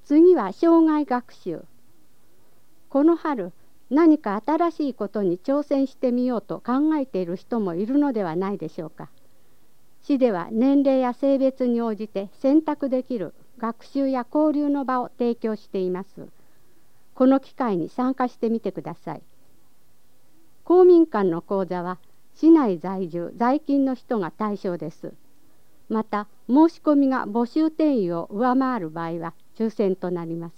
次は生涯学習。この春、何か新しいことに挑戦してみようと考えている人もいるのではないでしょうか。市では年齢や性別に応じて選択できる学習や交流の場を提供しています。この機会に参加してみてください。公民館の講座は市内在住在勤の人が対象です。また申し込みが募集定員を上回る場合は抽選となります。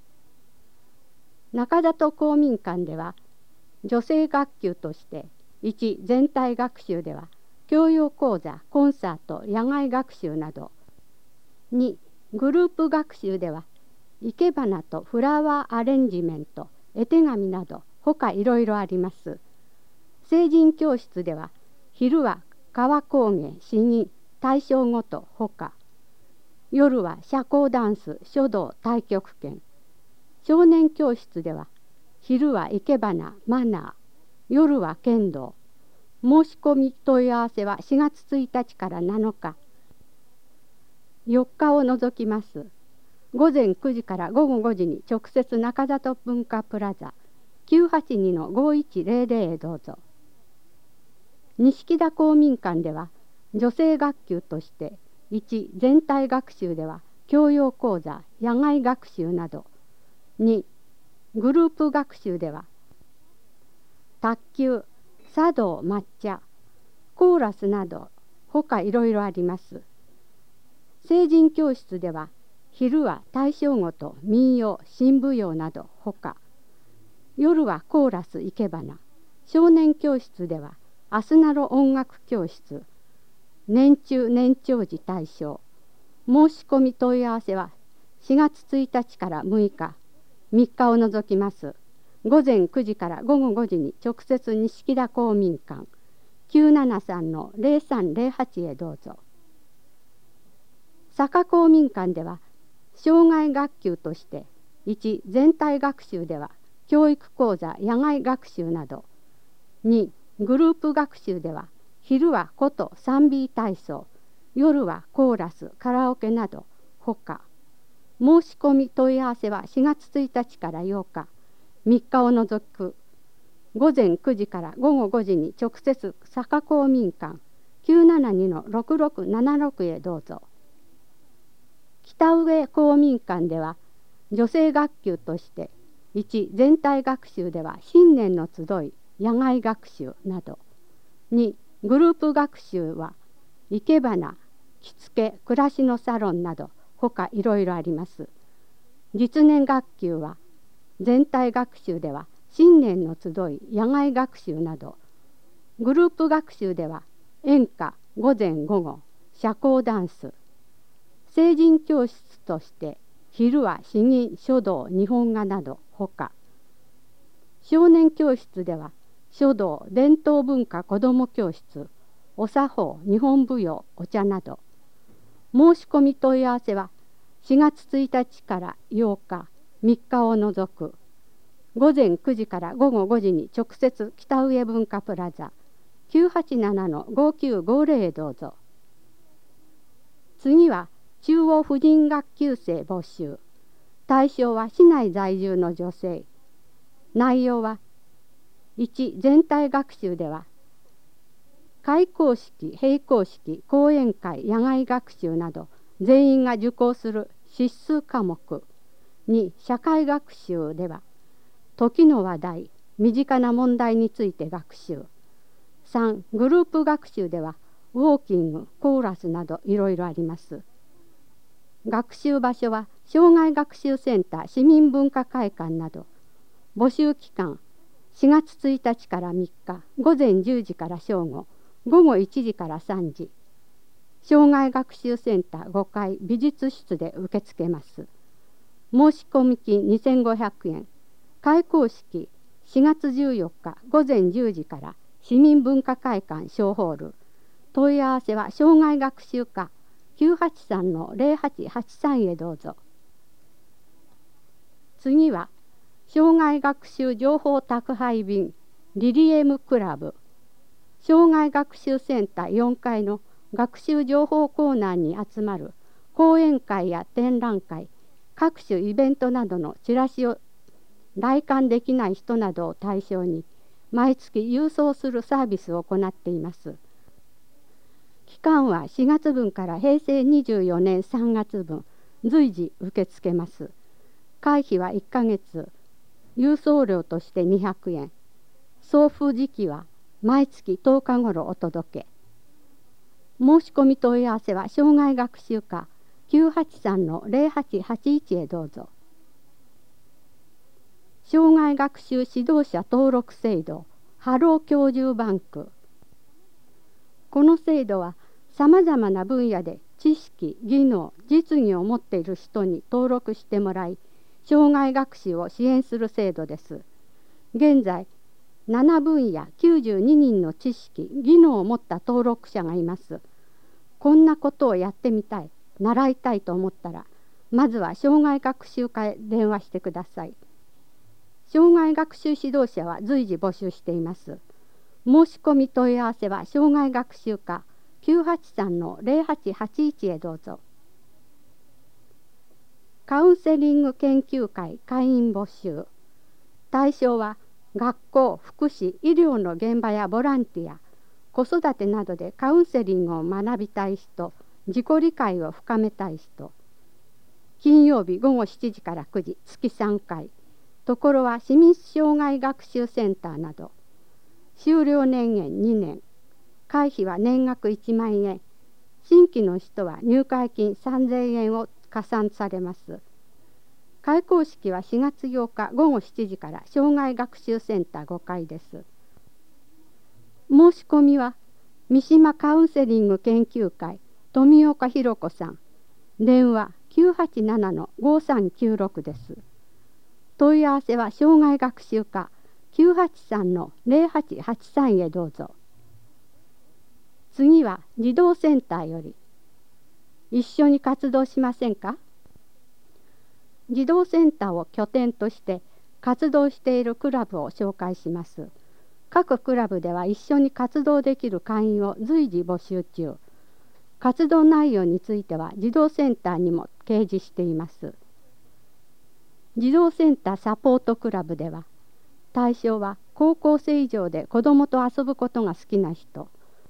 中里公民館では女性学級として1全体学習では教養講座、コンサート、野外学習など、2グループ学習では生け花とフラワーアレンジメント、絵手紙など他いろいろあります。成人教室では昼は川工芸、詩吟、大正ごと他、夜は社交ダンス、書道、太極拳。少年教室では昼は生け花、マナー、夜は剣道。申し込み問い合わせは4月1日から7日、4日を除きます。午前9時から午後5時に直接中里文化プラザ 982-5100 へどうぞ。錦田公民館では女性学級として1全体学習では教養講座、野外学習など、2グループ学習では卓球、茶道、抹茶、コーラスなど他いろいろあります。成人教室では昼は大正ごと、民謡、新舞踊など他、夜はコーラス、生け花。少年教室ではアスナロ音楽教室、年中年長児対象。申し込み問い合わせは4月1日から6日、3日を除きます。午前9時から午後5時に直接錦田公民館 973-0308 へどうぞ。坂公民館では生涯学級として1全体学習では教育講座、野外学習など、2グループ学習では昼は琴と 3B 体操、夜はコーラス、カラオケなど他。申し込み問い合わせは4月1日から8日、3日を除く午前9時から午後5時に直接坂公民館 972-6676 へどうぞ。北上公民館では女性学級として1全体学習では新年の集い、野外学習など、2グループ学習は生け花、着付け、暮らしのサロンなど他いろいろあります。実年学級は全体学習では新年の集い、野外学習など、グループ学習では演歌、午前午後、社交ダンス。成人教室として昼は詩吟、書道、日本画など他。少年教室では書道、伝統文化子ども教室、お作法、日本舞踊、お茶など。申し込み問い合わせは4月1日から8日、3日を除く午前9時から午後5時に直接北上文化プラザ 987-5950 へどうぞ。次は中央婦人学級生募集。対象は市内在住の女性。内容は1全体学習では開講式、閉講式、講演会、野外学習など全員が受講する必須科目。2社会学習では時の話題、身近な問題について学習。3グループ学習ではウォーキング、コーラスなどいろいろあります。学習場所は障害学習センター、市民文化会館など。募集期間4月1日から3日、午前10時から正午、午後1時から3時。障害学習センター5階美術室で受け付けます。申し込み金2500円。開講式4月14日午前10時から市民文化会館小ホール。問い合わせは障害学習課 983-0883 へどうぞ。次は障害学習情報宅配便リリエムクラブ。障害学習センター4階の学習情報コーナーに集まる講演会や展覧会、 各種イベントなどのチラシを来館できない人などを対象に毎月郵送するサービスを行っています。期間は4月分から平成24年3月分、随時受け付けます。会費は1ヶ月、郵送料として200円。送付時期は毎月10日頃お届け。申し込み問い合わせは障害学習課 983-0881 へどうぞ。障害学習指導者登録制度ハロー教授バンク。この制度はさまざまな分野で知識、技能、実技を持っている人に登録してもらい、障害学習を支援する制度です。現在、7分野92人の知識、技能を持った登録者がいます。こんなことをやってみたい、習いたいと思ったら、まずは障害学習課へ電話してください。障害学習指導者は随時募集しています。申し込み問い合わせは障害学習課 983-0881 へどうぞ。カウンセリング研究会会員募集。対象は学校、福祉、医療の現場やボランティア、子育てなどでカウンセリングを学びたい人、自己理解を深めたい人。金曜日午後7時から9時、月3回。ところは市民障害学習センターなど。修了年限2年。会費は年額1万円。新規の人は入会金3000円を加算されます。開講式は4月8日午後7時から障害学習センター5階です。申し込みは三島カウンセリング研究会富岡弘子さん。電話 987-5396 です。問い合わせは障害学習課 983-0883 へどうぞ。次は児童センターより。一緒に活動しませんか？児童センターを拠点として活動しているクラブを紹介します。各クラブでは一緒に活動できる会員を随時募集中。活動内容については児童センターにも掲示しています。児童センターサポートクラブでは、対象は高校生以上で子どもと遊ぶことが好きな人。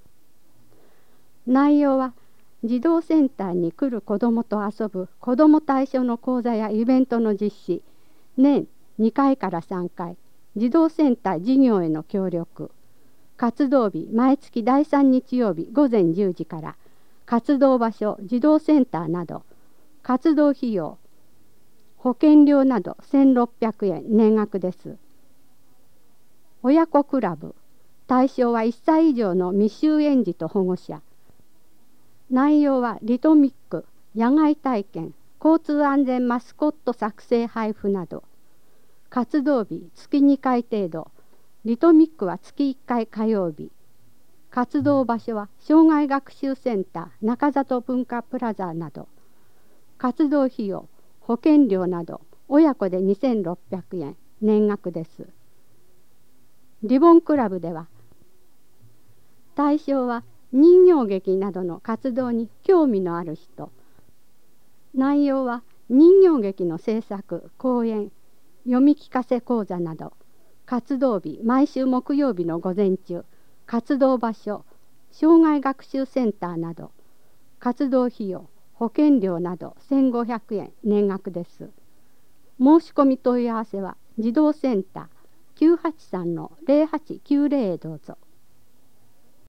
内容は児童センターに来る子どもと遊ぶ子ども対象の講座やイベントの実施、年2回から3回、児童センター事業への協力、活動日毎月第3日曜日午前10時から、活動場所児童センターなど、活動費用、保険料など1600円年額です。親子クラブ、対象は1歳以上の未就園児と保護者。内容はリトミック、野外体験、交通安全マスコット作成配布など。活動日月2回程度、リトミックは月1回火曜日。活動場所は障害学習センター中里文化プラザなど。活動費用、保険料など親子で2600円年額です。リボンクラブでは対象は人形劇などの活動に興味のある人。内容は人形劇の制作、講演、読み聞かせ講座など。活動日毎週木曜日の午前中。活動場所障害学習センターなど。活動費用保険料など1500円年額です。申し込み問い合わせは児童センター 983-0890 へどうぞ。